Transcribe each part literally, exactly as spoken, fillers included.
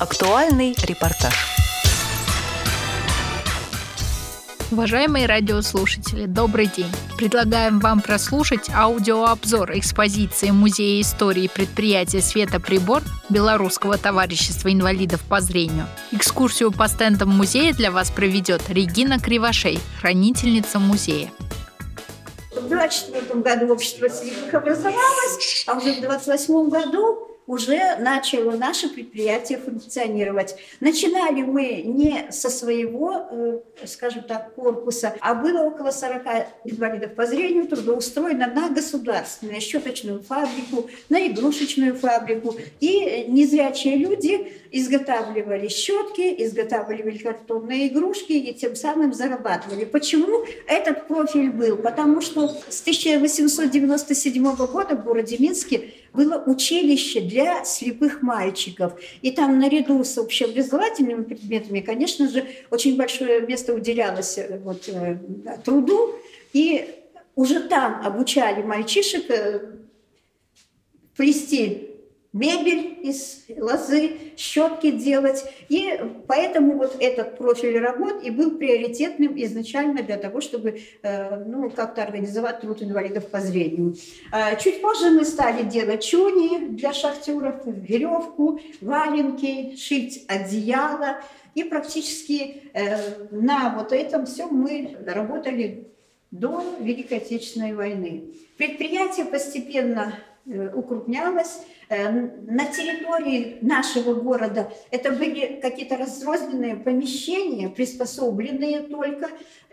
Актуальный репортаж. Уважаемые радиослушатели, добрый день! Предлагаем вам прослушать аудиообзор экспозиции Музея истории предприятия «Светоприбор» Белорусского товарищества инвалидов по зрению. Экскурсию по стендам музея для вас проведет Регина Кривошей, хранительница музея. В двадцать четвёртом году общество слепых образовалось, а уже в двадцать восьмом году уже начало наше предприятие функционировать. Начинали мы не со своего, скажем так, корпуса, а было около сорока инвалидов по зрению трудоустроено на государственную щеточную фабрику, на игрушечную фабрику. И незрячие люди изготавливали щетки, изготавливали картонные игрушки и тем самым зарабатывали. Почему этот профиль был? Потому что с тысяча восемьсот девяносто седьмого года в городе Минске было училище для слепых мальчиков. И там наряду с общеобразовательными предметами, конечно же, очень большое место уделялось вот, э, труду. И уже там обучали мальчишек э, плести мебель из лозы, щетки делать. И поэтому вот этот профиль работ и был приоритетным изначально для того, чтобы э, ну, как-то организовать труд инвалидов по зрению. Э, чуть позже мы стали делать чуни для шахтеров, веревку, валенки, шить одеяло. И практически э, на вот этом всем мы работали до Великой Отечественной войны. Предприятие постепенно укрупнялось. На территории нашего города это были какие-то разрозненные помещения, приспособленные только,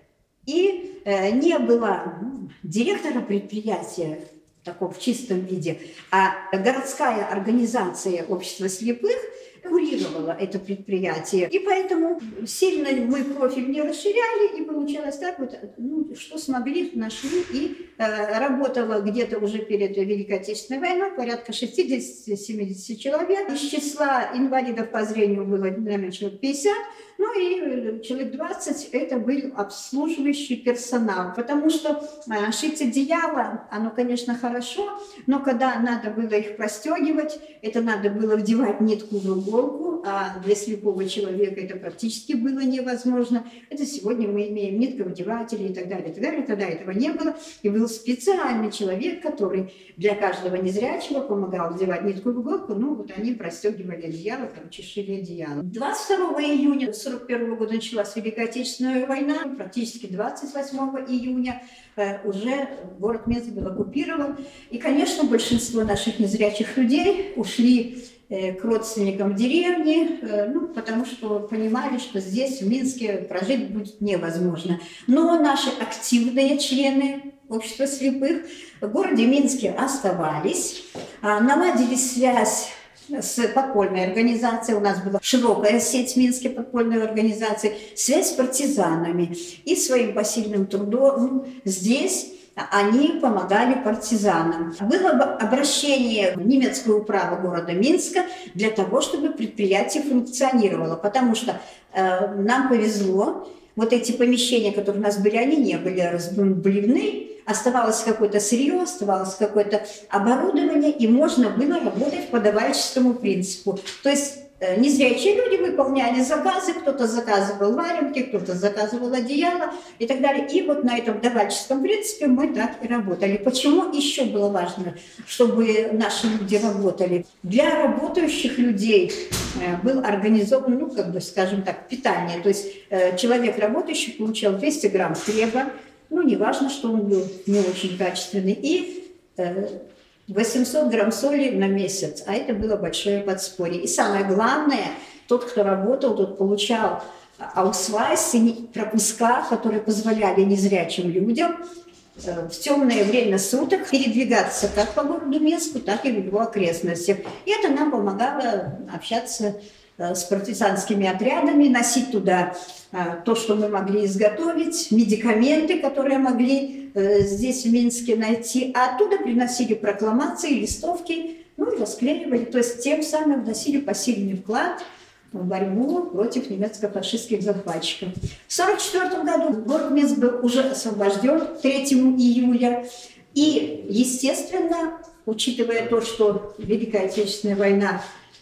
и не было директора предприятия такого в чистом виде, а городская организация общества слепых курировала это предприятие. И поэтому сильно мы профиль не расширяли, и получилось так вот, ну, что смогли, нашли, и э, работало где-то уже перед Великой Отечественной войной порядка шестьдесят-семьдесят человек. Из числа инвалидов по зрению было, наверное, человек пятьдесят, ну и человек двадцать это был обслуживающий персонал, потому что э, шить одеяло, оно, конечно, хорошо, но когда надо было их простегивать, это надо было вдевать нитку в иголку, а для слепого человека это практически было невозможно. Это сегодня мы имеем нитковдеватели и так далее, и так далее. Тогда этого не было. И был специальный человек, который для каждого незрячего помогал вдевать нитку в иголку. Ну, вот они простегивали одеяло, короче, шили одеяло. двадцать второго июня сорок первого года началась Великая Отечественная война. Практически двадцать восьмого июня э, уже город Минск был оккупирован. И, конечно, большинство наших незрячих людей ушли к родственникам в деревне, ну, потому что понимали, что здесь, в Минске, прожить будет невозможно. Но наши активные члены общества слепых в городе Минске оставались, наладили связь с подпольной организацией, у нас была широкая сеть в Минске подпольной организации, связь с партизанами. И своим посильным трудом здесь они помогали партизанам. Было обращение в немецкую управу города Минска для того, чтобы предприятие функционировало, потому что э, нам повезло, вот эти помещения, которые у нас были, они не были разбомблены, оставалось какое-то сырье, оставалось какое-то оборудование, и можно было работать по давальческому принципу. То есть незрячие люди выполняли заказы, кто-то заказывал валенки, кто-то заказывал одеяло и так далее. И вот на этом давальческом принципе мы так и работали. Почему еще было важно, чтобы наши люди работали? Для работающих людей был организован, ну, как бы, скажем так, питание. То есть человек работающий получал двести грамм хлеба, ну, неважно, что он был не очень качественный, и восемьсот грамм соли на месяц, а это было большое подспорье. И самое главное, тот, кто работал, тот получал аусвайс, пропуска, которые позволяли незрячим людям в темное время суток передвигаться как по городу Минску, так и в его окрестностях. И это нам помогало общаться с партизанскими отрядами, носить туда то, что мы могли изготовить, медикаменты, которые могли здесь в Минске найти, а оттуда приносили прокламации, листовки, ну и расклеивали, то есть тем самым вносили посильный вклад в борьбу против немецко-фашистских захватчиков. В сорок четвёртом году город Минск был уже освобожден третьего июля, и, естественно, учитывая то, что Великая Отечественная война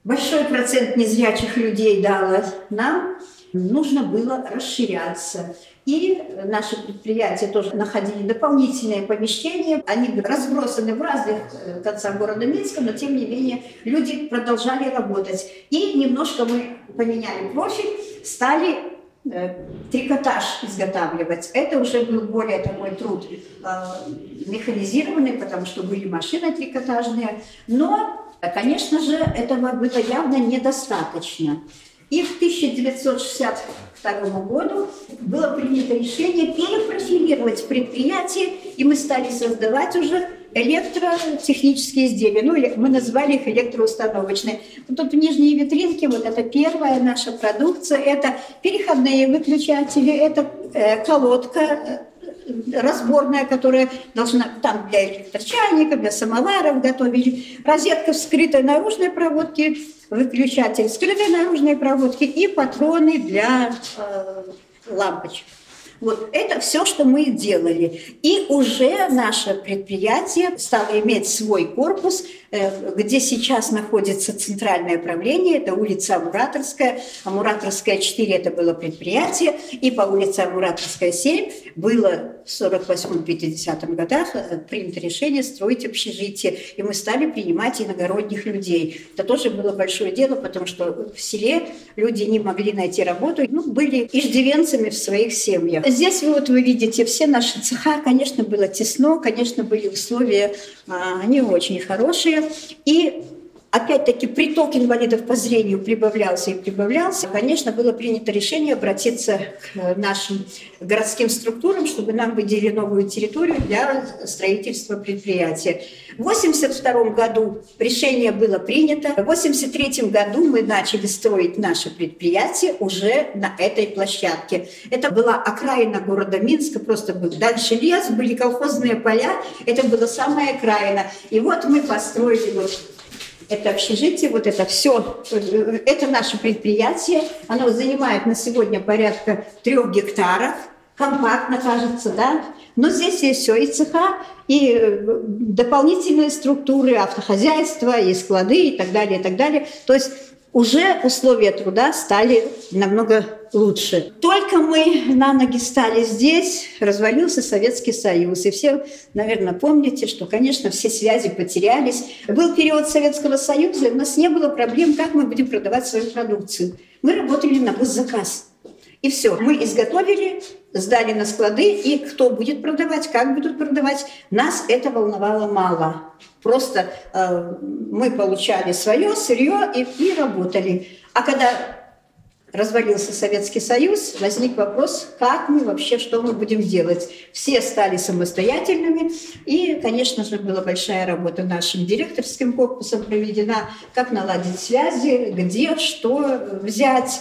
большой процент незрячих людей дало нам, нужно было расширяться. И наши предприятия тоже находили дополнительные помещения. Они разбросаны в разных концах города Минска, но тем не менее люди продолжали работать. И немножко мы поменяли профиль, стали э, трикотаж изготавливать. Это уже был более такой труд э, механизированный, потому что были машины трикотажные. Но, конечно же, этого было явно недостаточно. И в тысяча девятьсот шестьдесят втором году было принято решение перепрофилировать предприятие, и мы стали создавать уже электротехнические изделия. Ну, мы назвали их электроустановочные. Вот тут в нижней витринке вот это первая наша продукция. Это переходные выключатели, это э, колодка разборная, которая должна там для электрочайников, для самоваров готовили. Розетка вскрытой наружной проводки, выключатель скрытой наружной проводки и патроны для э, лампочек. Вот это все, что мы делали. И уже наше предприятие стало иметь свой корпус, где сейчас находится центральное правление. Это улица Амураторская. Амураторская четыре – это было предприятие. И по улице Амураторская семь было в сорок восьмом — пятидесятом годах принято решение строить общежитие. И мы стали принимать иногородних людей. Это тоже было большое дело, потому что в селе люди не могли найти работу. Ну, были иждивенцами в своих семьях. Здесь вот вы видите все наши цеха. Конечно, было тесно, конечно, были условия а, не очень хорошие. И опять-таки приток инвалидов по зрению прибавлялся и прибавлялся. Конечно, было принято решение обратиться к нашим городским структурам, чтобы нам выделили новую территорию для строительства предприятия. В восемьдесят втором году решение было принято. В восемьдесят третьем году мы начали строить наше предприятие уже на этой площадке. Это была окраина города Минска, просто был дальше лес, были колхозные поля. Это была самая окраина. И вот мы построили вот это общежитие, вот это все, это наше предприятие. Оно занимает на сегодня порядка трех гектаров. Компактно, кажется, да? Но здесь есть все, и цеха, и дополнительные структуры, автохозяйства, и склады, и так далее, и так далее. То есть уже условия труда стали намного лучше. Только мы на ноги стали здесь, развалился Советский Союз. И все, наверное, помните, что, конечно, все связи потерялись. Был период Советского Союза, у нас не было проблем, как мы будем продавать свою продукцию. Мы работали на госзаказ. И все, мы изготовили, сдали на склады, и кто будет продавать, как будут продавать, нас это волновало мало. Просто э, мы получали свое сырье и, и работали. А когда развалился Советский Союз, возник вопрос, как мы вообще, что мы будем делать. Все стали самостоятельными, и, конечно же, была большая работа нашим директорским корпусом проведена, как наладить связи, где, что взять.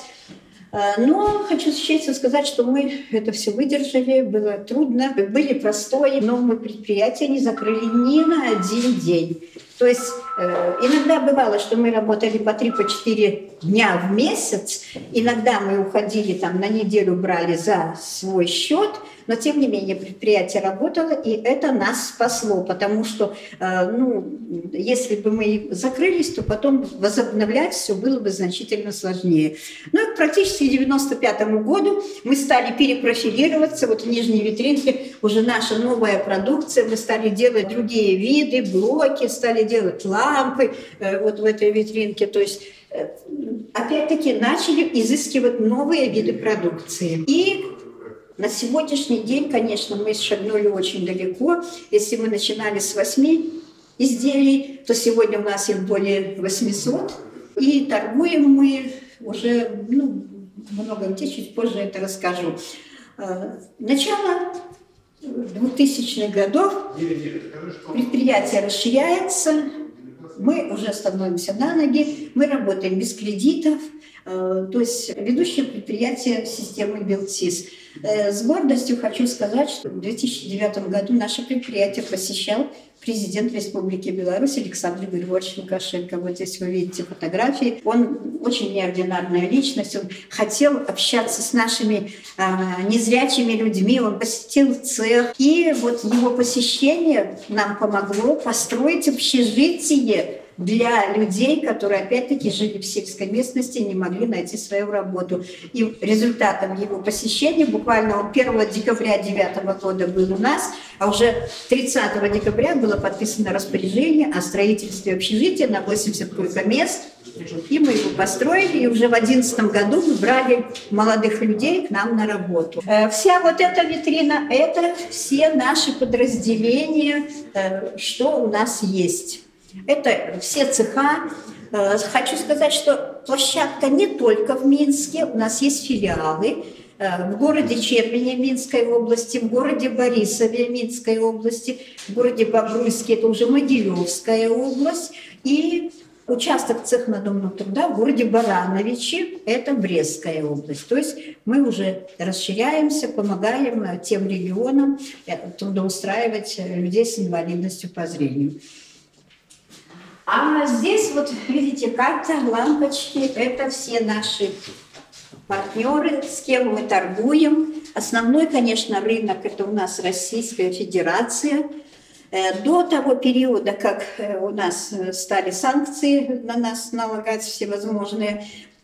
Но хочу с честью сказать, что мы это все выдержали, было трудно, были простои, но мы предприятие не закрыли ни на один день. То есть э, иногда бывало, что мы работали по три, по четыре дня в месяц, иногда мы уходили там на неделю, брали за свой счет, но тем не менее предприятие работало, и это нас спасло, потому что э, ну, если бы мы закрылись, то потом возобновлять все было бы значительно сложнее. Ну и практически к девяносто пятому году мы стали перепрофилироваться, вот в нижней витринке уже наша новая продукция, мы стали делать другие виды, блоки, стали делать лампы э, вот в этой витринке, то есть э, опять-таки начали изыскивать новые виды продукции. И на сегодняшний день, конечно, мы шагнули очень далеко. Если мы начинали с восьми изделий, то сегодня у нас их более восьмисот. И торгуем мы уже, ну, много где, чуть позже это расскажу. Начало двухтысячных годов, предприятие расширяется, мы уже становимся на ноги, мы работаем без кредитов, то есть ведущее предприятие системы Белтис. С гордостью хочу сказать, что в две тысячи девятом году наше предприятие посещал президент Республики Беларусь Александр Григорьевич Лукашенко. Вот здесь вы видите фотографии. Он очень неординарная личность. Он хотел общаться с нашими а, незрячими людьми. Он посетил цех. И вот его посещение нам помогло построить общежитие для людей, которые, опять-таки, жили в сельской местности и не могли найти свою работу. И результатом его посещения, буквально он первого декабря девятого года был у нас, а уже тридцатого декабря было подписано распоряжение о строительстве общежития на восемьдесят койко-мест. И мы его построили, и уже в две тысячи одиннадцатом году мы брали молодых людей к нам на работу. Вся вот эта витрина – это все наши подразделения, что у нас есть. Это все цеха. Хочу сказать, что площадка не только в Минске, у нас есть филиалы в городе Червине Минской области, в городе Борисове Минской области, в городе Бобруйске, это уже Могилевская область, и участок цехнадомного труда в городе Барановичи, это Брестская область. То есть мы уже расширяемся, помогаем тем регионам трудоустраивать людей с инвалидностью по зрению. А здесь вот видите карта, лампочки, это все наши партнеры, с кем мы торгуем. Основной, конечно, рынок – это у нас Российская Федерация. До того периода, как у нас стали санкции на нас налагать всевозможные,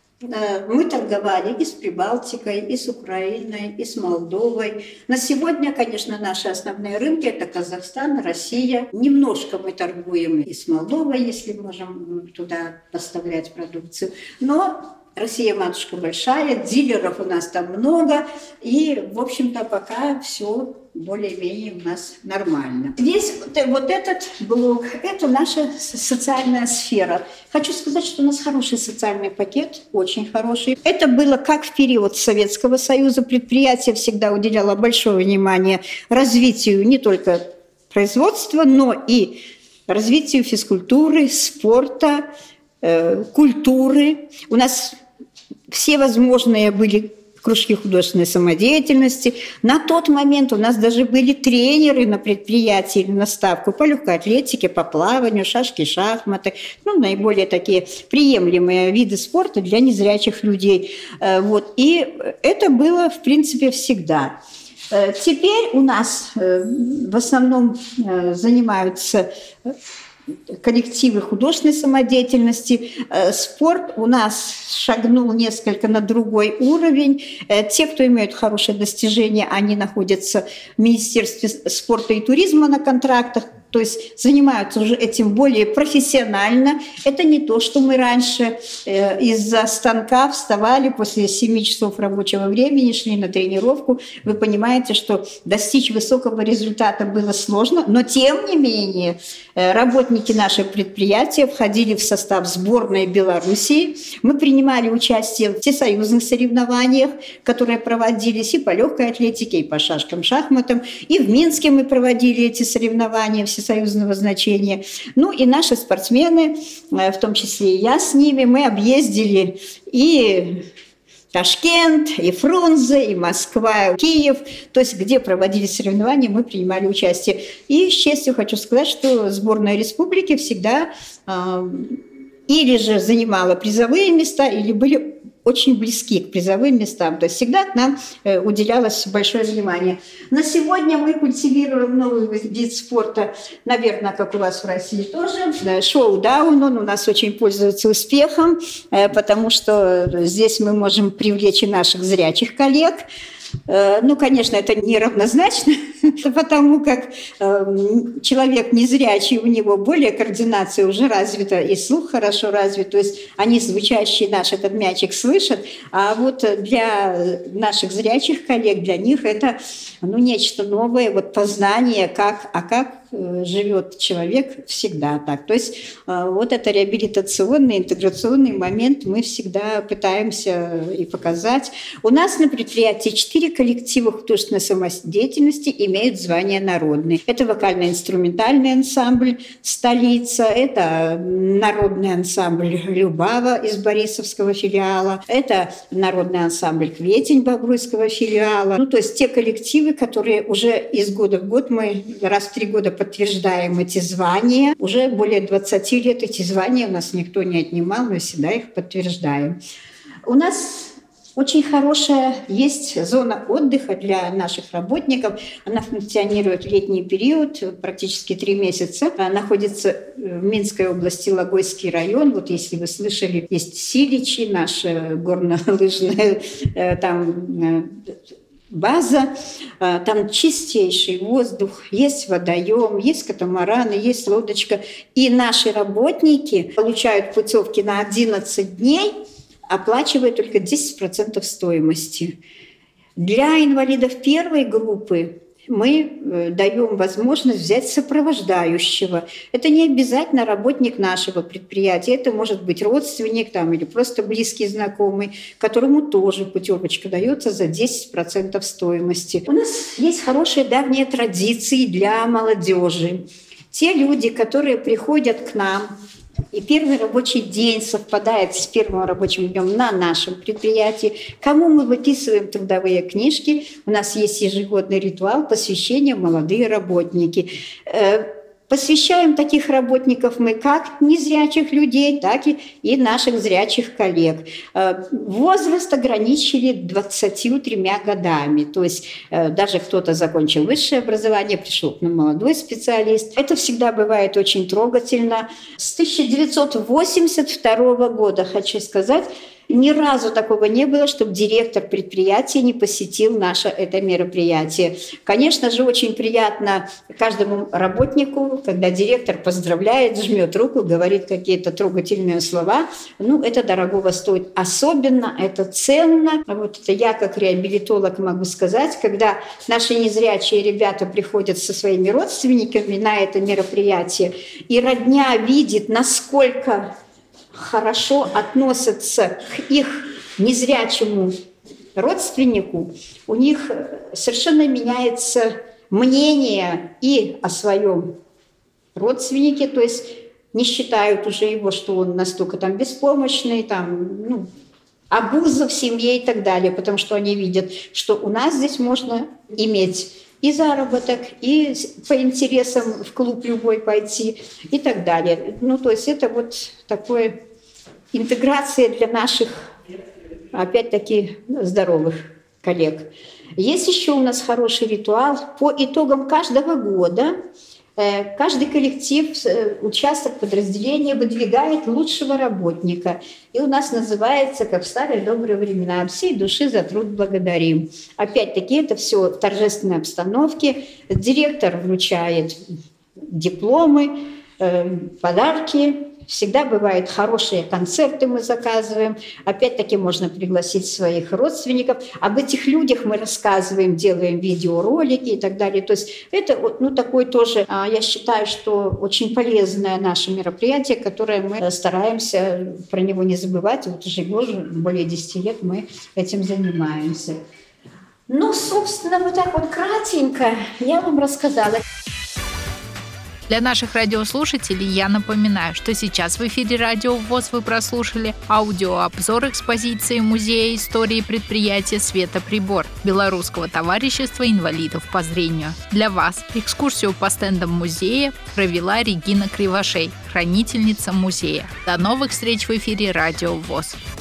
мы торговали и с Прибалтикой, и с Украиной, и с Молдовой. На сегодня, конечно, наши основные рынки – это Казахстан, Россия. Немножко мы торгуем и с Молдовой, если можем туда поставлять продукцию. Но Россия, матушка большая, дилеров у нас там много, и, в общем-то, пока все более-менее у нас нормально. Здесь вот этот блок – это наша социальная сфера. Хочу сказать, что у нас хороший социальный пакет, очень хороший. Это было как в период Советского Союза. Предприятие всегда уделяло большое внимание развитию не только производства, но и развитию физкультуры, спорта, э, культуры. У нас все возможные были кружки художественной самодеятельности. На тот момент у нас даже были тренеры на предприятии или на ставку по легкой атлетике, по плаванию, шашки, шахматы. Ну, наиболее такие приемлемые виды спорта для незрячих людей. Вот. И это было, в принципе, всегда. Теперь у нас в основном занимаются коллективы художественной самодеятельности. Спорт у нас шагнул несколько на другой уровень. Те, кто имеют хорошие достижения, они находятся в Министерстве спорта и туризма на контрактах, то есть занимаются уже этим более профессионально. Это не то, что мы раньше э, из-за станка вставали после семи часов рабочего времени, шли на тренировку. Вы понимаете, что достичь высокого результата было сложно, но тем не менее э, работники нашего предприятия входили в состав сборной Белоруссии. Мы принимали участие в всесоюзных соревнованиях, которые проводились и по легкой атлетике, и по шашкам, шахматам. И в Минске мы проводили эти соревнования всесоюзного значения. Ну и наши спортсмены, в том числе и я с ними, мы объездили и Ташкент, и Фрунзе, и Москва, и Киев. То есть где проводились соревнования, мы принимали участие. И с честью хочу сказать, что сборная республики всегда э, или же занимала призовые места, или были очень близки к призовым местам. То есть всегда к нам э, уделялось большое внимание. На сегодня мы культивируем новый вид спорта, наверное, как у вас в России тоже. Шоу-даун, он у нас очень пользуется успехом, э, потому что здесь мы можем привлечь и наших зрячих коллег. Ну, конечно, это неравнозначно, потому как человек незрячий, у него более координация уже развита, и слух хорошо развит, то есть они, звучащий наш этот мячик, слышат, а вот для наших зрячих коллег, для них это ну, нечто новое, вот познание, как, а как живет человек всегда так. То есть вот это реабилитационный, интеграционный момент мы всегда пытаемся и показать. У нас на предприятии четыре коллектива художественной самодеятельности имеют звание народные. Это вокально-инструментальный ансамбль «Столица», это народный ансамбль «Любава» из Борисовского филиала, это народный ансамбль «Кветень» Бобруйского филиала. Ну, то есть те коллективы, которые уже из года в год, мы раз в три года подтверждаем эти звания. Уже более двадцати лет эти звания у нас никто не отнимал, мы всегда их подтверждаем. У нас Очень хорошая есть зона отдыха для наших работников. Она функционирует в летний период, практически три месяца. Она находится в Минской области, Логойский район. Вот если вы слышали, есть Силичи, наша горнолыжная там база. Там чистейший воздух, есть водоем, есть катамараны, есть лодочка. И наши работники получают путевки на одиннадцать дней, оплачивая только десять процентов стоимости. Для инвалидов первой группы мы даем возможность взять сопровождающего. Это не обязательно работник нашего предприятия, это может быть родственник там, или просто близкий знакомый, которому тоже путевочка дается за десять процентов стоимости. У нас есть хорошие давние традиции для молодежи. Те люди, которые приходят к нам, и первый рабочий день совпадает с первым рабочим днем на нашем предприятии, кому мы выписываем трудовые книжки. У нас есть ежегодный ритуал посвящения «Молодые работники». Посвящаем таких работников мы как незрячих людей, так и, и наших зрячих коллег. Возраст ограничили двадцатью тремя годами. То есть даже кто-то закончил высшее образование, пришел к нам молодой специалист. Это всегда бывает очень трогательно. С тысяча девятьсот восемьдесят второго года, хочу сказать, ни разу такого не было, чтобы директор предприятия не посетил наше это мероприятие. Конечно же, очень приятно каждому работнику, когда директор поздравляет, жмет руку, говорит какие-то трогательные слова. Ну, это дорогого стоит. Особенно это ценно. Вот это я, как реабилитолог, могу сказать, когда наши незрячие ребята приходят со своими родственниками на это мероприятие, и родня видит, насколько хорошо относятся к их незрячему родственнику, у них совершенно меняется мнение и о своем родственнике, то есть не считают уже его, что он настолько там беспомощный, там, ну, обуза в семье и так далее, потому что они видят, что у нас здесь можно иметь и заработок, и по интересам в клуб любой пойти и так далее. Ну, то есть это вот такое интеграция для наших, опять-таки, здоровых коллег. Есть еще у нас хороший ритуал. По итогам каждого года каждый коллектив, участок подразделения выдвигает лучшего работника. И у нас называется, как в старые добрые времена, от всей души за труд благодарим. Опять-таки это все в торжественной обстановке. Директор вручает дипломы, подарки. Всегда бывают хорошие концерты, мы заказываем. Опять-таки можно пригласить своих родственников. Об этих людях мы рассказываем, делаем видеоролики и так далее. То есть это ну, такое тоже, я считаю, что очень полезное наше мероприятие, которое мы стараемся про него не забывать. Вот уже более десяти лет мы этим занимаемся. Ну, собственно, вот так вот кратенько я вам рассказала. Для наших радиослушателей я напоминаю, что сейчас в эфире Радио ВОС вы прослушали аудиообзор экспозиции Музея истории предприятия «Светоприбор» Белорусского товарищества инвалидов по зрению. Для вас экскурсию по стендам музея провела Регина Кривошей, хранительница музея. До новых встреч в эфире Радио ВОС.